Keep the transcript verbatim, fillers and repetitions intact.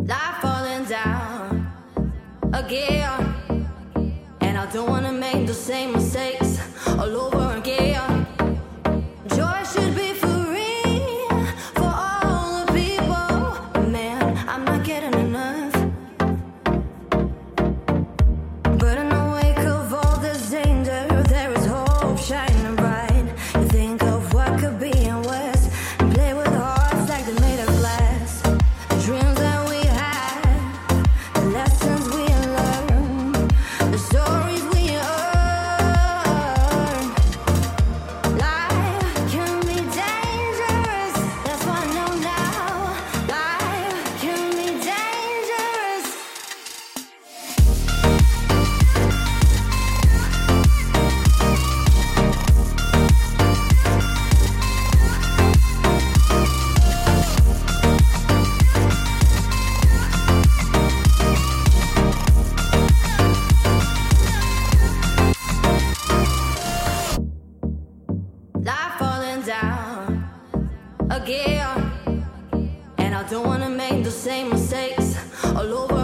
Life falling down again, and I don't wanna make the same mistakes all over again. Joy should be free for all the people. Man, I'm not getting enough. But in the wake of all this danger, there is hope shining bright. You think of what could be and worse, and play with hearts like they're made of glass. The dreams that we had, the lessons we learned, the stories we earned. Life can be dangerous, that's what I know now. Life can be dangerous. Life falling down again, and I don't wanna make the same mistakes all over